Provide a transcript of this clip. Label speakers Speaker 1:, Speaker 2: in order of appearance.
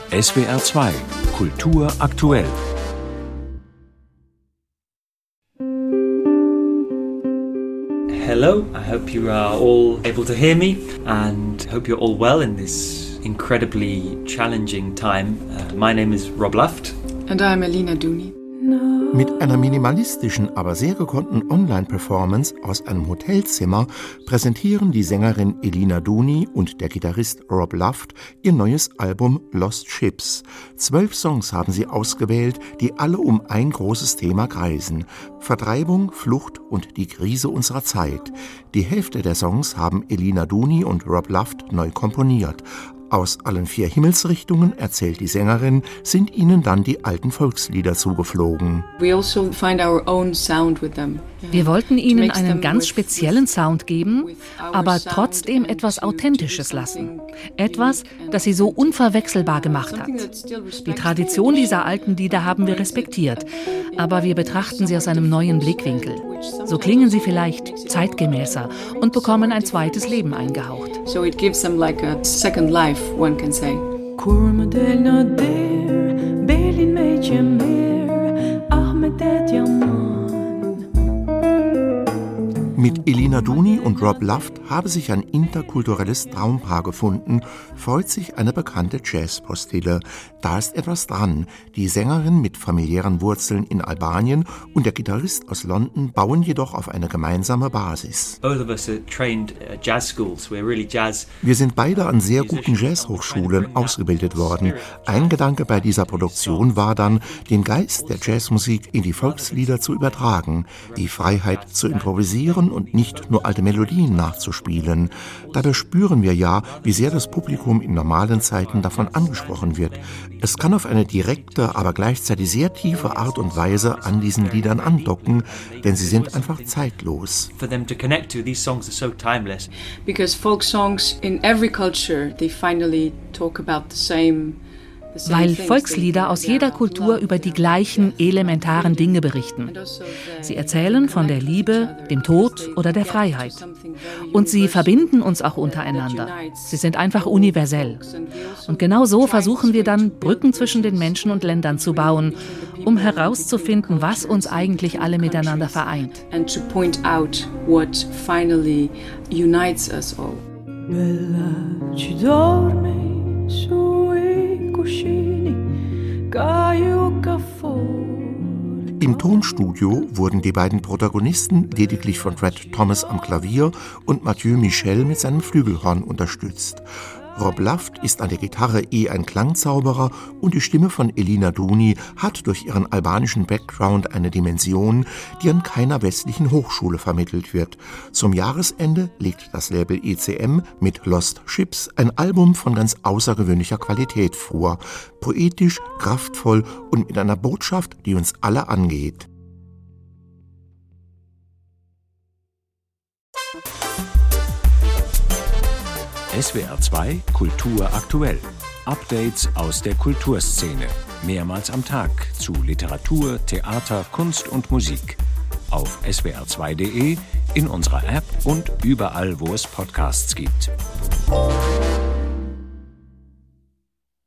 Speaker 1: SWR 2 Kultur aktuell.
Speaker 2: Hello, I hope you are all able to hear me and hope you're all well in this incredibly challenging time. My name is Rob Luft.
Speaker 3: And I'm Elina Duni.
Speaker 4: Mit einer minimalistischen, aber sehr gekonnten Online-Performance aus einem Hotelzimmer präsentieren die Sängerin Elina Duni und der Gitarrist Rob Luft ihr neues Album Lost Ships. 12 Songs haben sie ausgewählt, die alle um ein großes Thema kreisen: Vertreibung, Flucht und die Krise unserer Zeit. Die Hälfte der Songs haben Elina Duni und Rob Luft neu komponiert. Aus allen 4 Himmelsrichtungen, erzählt die Sängerin, sind ihnen dann die alten Volkslieder zugeflogen.
Speaker 3: Wir
Speaker 5: wollten ihnen einen ganz speziellen Sound geben, aber trotzdem etwas Authentisches lassen. Etwas, das sie so unverwechselbar gemacht hat. Die Tradition dieser alten Lieder haben wir respektiert, aber wir betrachten sie aus einem neuen Blickwinkel. So klingen sie vielleicht zeitgemäßer und bekommen ein zweites Leben eingehaucht.
Speaker 3: So it gives them like a second life, one can say.
Speaker 4: Mit Elina Duni und Rob Luft habe sich ein interkulturelles Traumpaar gefunden, freut sich eine bekannte Jazzpostille. Da ist etwas dran. Die Sängerin mit familiären Wurzeln in Albanien und der Gitarrist aus London bauen jedoch auf eine gemeinsame Basis. Wir sind beide an sehr guten Jazzhochschulen ausgebildet worden. Ein Gedanke bei dieser Produktion war dann, den Geist der Jazzmusik in die Volkslieder zu übertragen, die Freiheit zu improvisieren und nicht nur alte Melodien nachzuspielen. Dabei spüren wir ja, wie sehr das Publikum in normalen Zeiten davon angesprochen wird. Es kann auf eine direkte, aber gleichzeitig sehr tiefe Art und Weise an diesen Liedern andocken, denn sie sind einfach zeitlos.
Speaker 3: Because folk songs in every culture, they finally talk about the same.
Speaker 5: Weil Volkslieder aus jeder Kultur über die gleichen elementaren Dinge berichten. Sie erzählen von der Liebe, dem Tod oder der Freiheit. Und sie verbinden uns auch untereinander. Sie sind einfach universell. Und genau so versuchen wir dann, Brücken zwischen den Menschen und Ländern zu bauen, um herauszufinden, was uns eigentlich alle miteinander vereint.
Speaker 3: And to point out what finally unites us all.
Speaker 6: Bella, ci dormi sui cuscini,
Speaker 4: Im Tonstudio wurden die beiden Protagonisten lediglich von Fred Thomas am Klavier und Mathieu Michel mit seinem Flügelhorn unterstützt. Rob Luft ist an der Gitarre ein Klangzauberer und die Stimme von Elina Duni hat durch ihren albanischen Background eine Dimension, die an keiner westlichen Hochschule vermittelt wird. Zum Jahresende legt das Label ECM mit Lost Ships ein Album von ganz außergewöhnlicher Qualität vor. Poetisch, kraftvoll und mit einer Botschaft, die uns alle angeht.
Speaker 1: SWR 2 Kultur aktuell. Updates aus der Kulturszene. Mehrmals am Tag zu Literatur, Theater, Kunst und Musik. Auf swr2.de, in unserer App und überall, wo es Podcasts gibt.